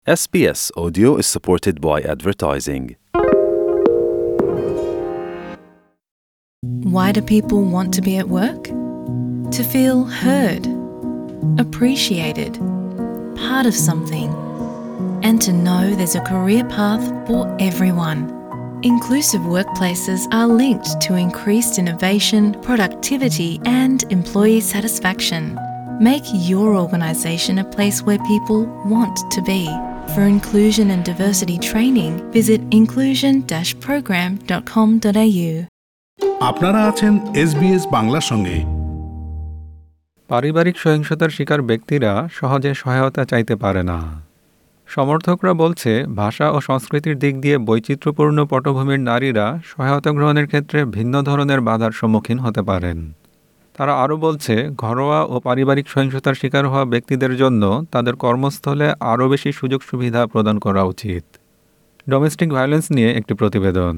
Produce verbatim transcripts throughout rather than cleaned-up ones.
S B S Audio is supported by advertising. Why do people want to be at work? To feel heard, appreciated, part of something, and to know there's a career path for everyone. Inclusive workplaces are linked to increased innovation, productivity, and employee satisfaction. Make your organisation a place where people want to be. For inclusion and diversity training, visit inclusion dash program dot com dot a u. আপনারা আছেন SBS বাংলার সঙ্গে। পারিবারিক সহিংসতার শিকার ব্যক্তিরা সহজে সহায়তা চাইতে পারে না। সমর্থকরা বলছে, ভাষা ও সংস্কৃতির দিক দিয়ে বৈচিত্র্যপূর্ণ পটভূমির নারীরা সহায়তা গ্রহণের ক্ষেত্রে ভিন্ন ধরনের বাধার সম্মুখীন হতে পারেন। তারা আরও বলছে, ঘরোয়া ও পারিবারিক সহিংসতার শিকার হওয়া ব্যক্তিদের জন্য তাদের কর্মস্থলে আরও বেশি সুযোগ সুবিধা প্রদান করা উচিত। ডোমেস্টিক ভায়োলেন্স নিয়ে একটি প্রতিবেদন।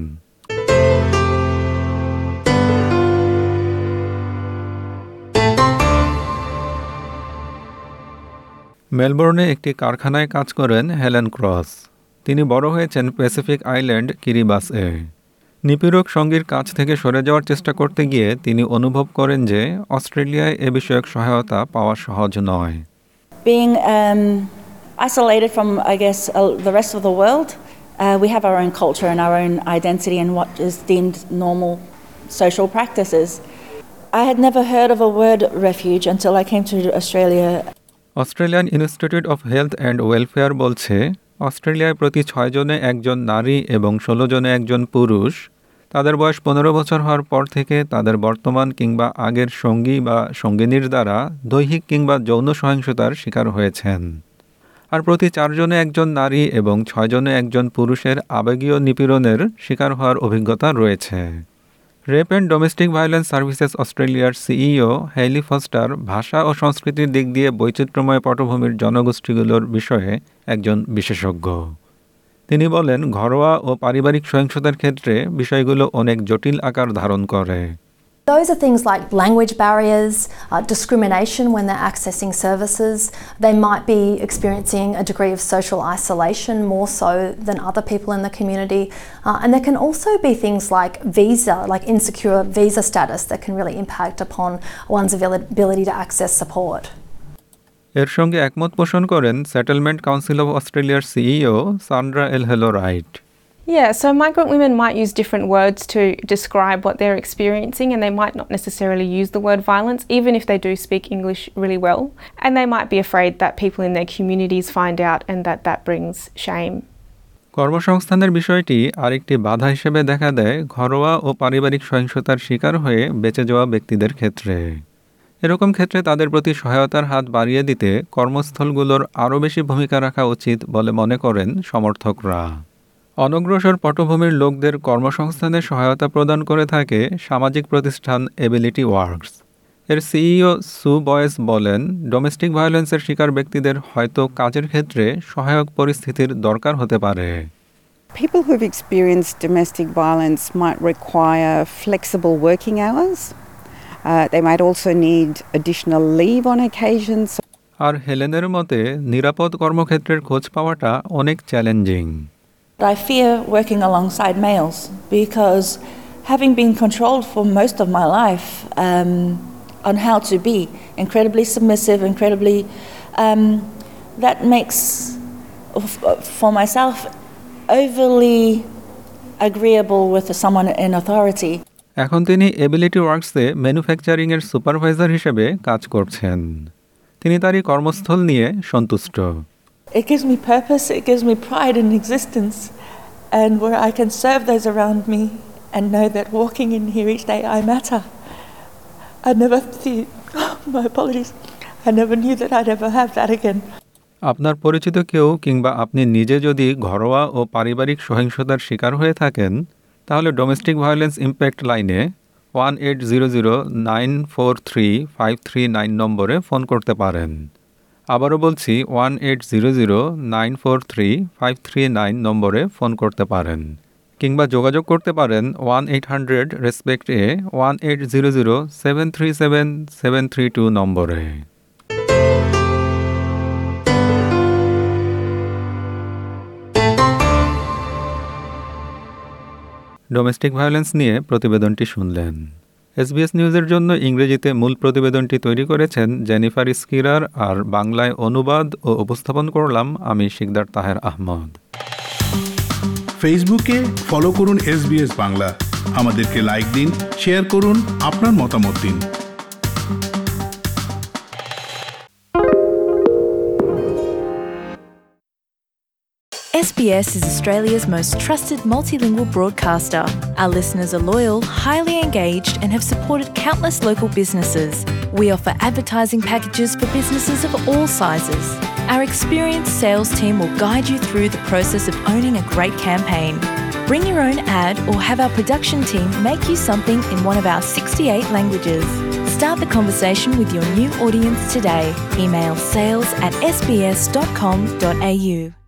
মেলবোর্নে একটি কারখানায় কাজ করেন হেলেন ক্রস। তিনি বড় হয়েছেন প্যাসিফিক আইল্যান্ড কিরিবাসে। নিপীড়ক সঙ্গীর কাছ থেকে সরে যাওয়ার চেষ্টা করতে গিয়ে তিনি অনুভব করেন যে অস্ট্রেলিয়ায় এ বিষয়ক সহায়তা পাওয়া সহজ নয়। Being um, isolated from, I guess, uh, the rest of the world, uh, we have our own culture and our own identity and what is deemed normal social practices. I had never heard of a word refuge until I came to Australia. Australian Institute of Health and Welfare বলছে, অস্ট্রেলিয়ায় প্রতি ছয় জনে একজন নারী এবং ষোলো জনে একজন পুরুষ তাদের বয়স পনেরো বছর হওয়ার পর থেকে তাদের বর্তমান কিংবা আগের সঙ্গী বা সঙ্গিনীর দ্বারা দৈহিক কিংবা যৌন সহিংসতার শিকার হয়েছেন। আর প্রতি চারজনে একজন নারী এবং ছয়জনে একজন পুরুষের আবেগীয় নিপীড়নের শিকার হওয়ার অভিজ্ঞতা রয়েছে। Rape and Domestic Violence Services অস্ট্রেলিয়ার সিইও হেইলি ফস্টার ভাষা ও সংস্কৃতির দিক দিয়ে বৈচিত্র্যময় পটভূমির জনগোষ্ঠীগুলোর বিষয়ে একজন বিশেষজ্ঞ। তিনি বলেন, ঘরোয়া ও পারিবারিক সহিংসতার ক্ষেত্রে বিষয়গুলো অনেক জটিল আকার ধারণ করে। Those are things like language barriers, uh, discrimination when they're accessing services. They might be experiencing a degree of social isolation more so than other people in the community. Uh, and there can also be things like visa, like insecure visa status that can really impact upon one's ability to access support. এর সঙ্গে একমত পোষণ করেন Settlement Council of অস্ট্রেলিয়ার CEO Sandra Elhelw Wright. Yeah, so migrant women might use different words to describe what they're experiencing, and they might not necessarily use the word violence, even if they do speak English really well. And they might be afraid that people in their communities find out and that that brings shame. কর্মসংস্থানের বিষয়টি আরেকটি বাধা হিসেবে দেখা দেয় ঘরোয়া ও পারিবারিক সহিংসতার শিকার হয়ে বেঁচে যাওয়া ব্যক্তিদের ক্ষেত্রে। এরকম ক্ষেত্রে তাদের প্রতি সহায়তার হাত বাড়িয়ে দিতে কর্মস্থলগুলোর আরও বেশি ভূমিকা রাখা উচিত বলে মনে করেন সমর্থকরা। অনগ্রসর পটভূমির লোকদের কর্মসংস্থানে সহায়তা প্রদান করে থাকে সামাজিক প্রতিষ্ঠান এবিলিটি ওয়ার্কস। এর সিইও সু বয়েস বলেন, ডোমেস্টিক ভায়োলেন্সের শিকার ব্যক্তিদের হয়তো কাজের ক্ষেত্রে সহায়ক পরিস্থিতির দরকার হতে পারে। People who've experienced domestic violence might require flexible working hours. Uh, they might also need additional leave on occasions. আর হেলেনের মতে, নিরাপদ কর্মক্ষেত্রের খোঁজ পাওয়াটা অনেক challenging. I fear working alongside males because having been controlled for most of my life um, on how to be incredibly submissive, incredibly, um, that makes, for myself, overly agreeable with someone in authority. এখন তিনি ability ওয়ার্কসে ম্যানুফ্যাকচারিংয়ের supervisor হিসেবে কাজ করছেন। তিনি তারই কর্মস্থল নিয়ে সন্তুষ্ট। It gives me purpose, it gives me pride in existence, and where I can serve those around me and know that walking in here each day I matter. I never th- my apologies. I never knew that I'd ever have that again. আপনার পরিচিত কেউ কিংবা আপনি নিজে যদি ঘরোয়া ও পারিবারিক সহিংসতার শিকার হয়ে থাকেন, তাহলে ডোমেস্টিক ভায়োলেন্স ইম্প্যাক্ট লাইনে one eight zero zero nine four three five three nine নম্বরে ফোন করতে পারেন। আবারও বলছি, one eight zero zero nine four three five three nine নম্বরে ফোন করতে পারেন, কিংবা যোগাযোগ করতে পারেন ওয়ান এইট হান্ড্রেড রেসপেক্ট এ one eight zero zero seven three seven seven three two নম্বরে। ডোমেস্টিক ভায়োলেন্স নিয়ে প্রতিবেদনটি শুনলেন। এসবিএস নিউজের জন্য ইংরেজিতে মূল প্রতিবেদনটি তৈরি করেছেন জেনিফার স্কিরার, আর বাংলায় অনুবাদ ও উপস্থাপন করলাম আমি শিকদার তাহের আহমদ। ফেসবুকে ফলো করুন এসবিএস বাংলা। আমাদেরকে লাইক দিন, শেয়ার করুন, আপনার মতামত দিন। S B S is Australia's most trusted multilingual broadcaster. Our listeners are loyal, highly engaged, and have supported countless local businesses. We offer advertising packages for businesses of all sizes. Our experienced sales team will guide you through the process of owning a great campaign. Bring your own ad or have our production team make you something in one of our sixty-eight languages. Start the conversation with your new audience today. Email sales at s b s dot com dot a u.